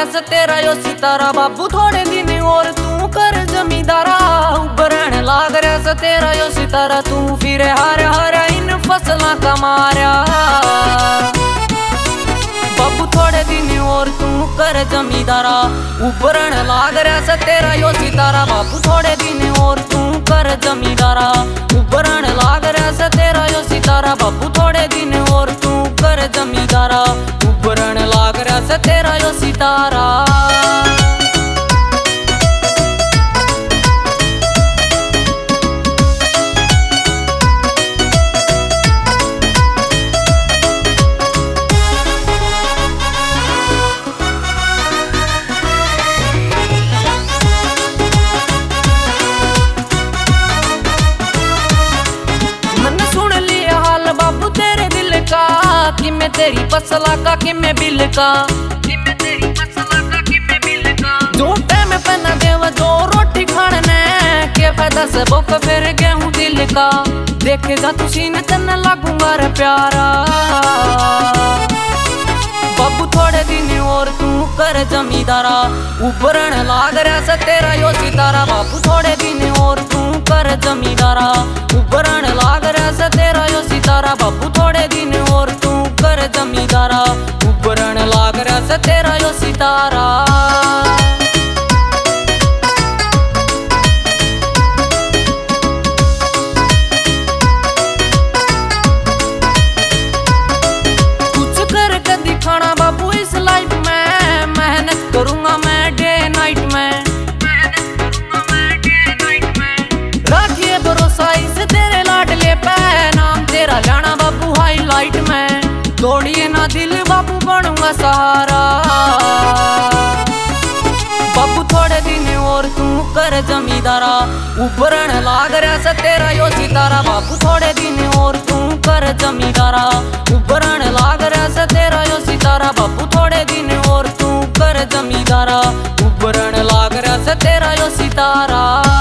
रहा से तेरा यो सितारा बाबू थोड़े दिन और तू कर जमींदारा। उभरण लाग रहा से तेरा यो सितारा तू फिर हार हार इन फसलों का मारा। बाबू थोड़े दिन और तू कर जमींदारा। उभरण लाग रहा से तेरा यो सितारा बाबू थोड़े दिन और तू कर जमींदारा। उभरण लाग रहा से तेरा यो सितारा बाबू थोड़े दिन और तू कर जमींदारा। उभरण लाग रहा से तेरा यो सितारा। कि मैं तेरी फसला का कि मैं बिल का, कि मैं तेरी फसला का कि मैं बिल का। जो टाइम पे न देव जो रोटी खाने के फायदा से बोक फिर गेहूं दिल का। देखेगा तू सीन तन लगूंगा रे प्यारा। बाबू थोड़े दिन और तू कर जमींदारा। उभरण लाग रहा से तेरा यो सितारा बाबू थोड़े दिन और तू कर जमींदारा। उभरण लाग रहा से तेरा यो सितारा बाबू थोड़े दिन और तू कर जमींदारा। उभरण लाग रहा से तेरा यो सितारा। कुछ करके दिखाना बाबू इस लाइफ में। मेहनत करूंगा मैं डे नाइट में। राखिए भरोसा इस तेरे लाडले पे। नाम तेरा लाना बाबू हाईलाइट में। तोड़िए ना दिल बाबू बनूंगा सहारा। बाबू थोड़े दिन और तू कर जमींदारा। उभरण लाग रहा से तेरा यो सितारा बाबू थोड़े दिन और तू कर जमींदारा। उभरण लाग रहा से तेरा यो सितारा बाबू थोड़े दिन और तू कर जमींदारा। उभरण लाग रहा से तेरा यो सितारा।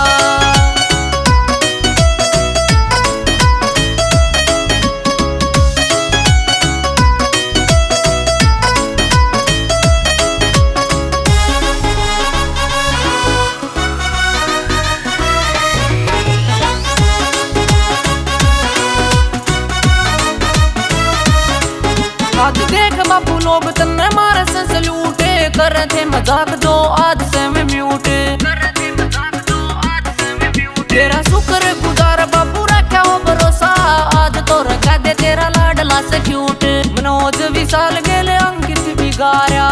आज देख बाबू लोग तन्ने मारे से सल्यूट कर रहे थे मजाक जो आज से मैं म्यूट। तेरा शुक्र गुजार बाबू रखा हो भरोसा। आज तो रखा दे तेरा लाडला से क्यूट। मनोज विशाल गेले अंकित बिगाड़ा।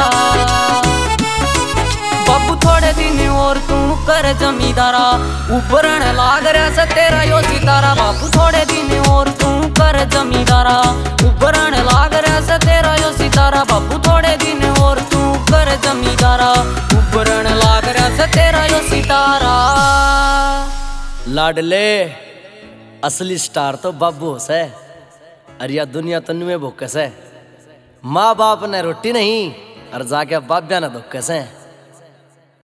बाबू थोड़े दिन और तू कर जमींदारा। उभरण लाग रहा से तेरा यो सितारा बाबू थोड़े दिन और तू कर जमींदारा। उभरण लाग रहा से तेरा यो सितारा बाबू थोड़े दिन और तू कर जमींदारा। उभरण लाग रहा से तेरा यो सितारा। लाडले असली स्टार तो बाबू से। अरिया दुनिया तन्नुए भूखे से। माँ बाप ने रोटी नहीं और जाके बाब्या ने धोखे से।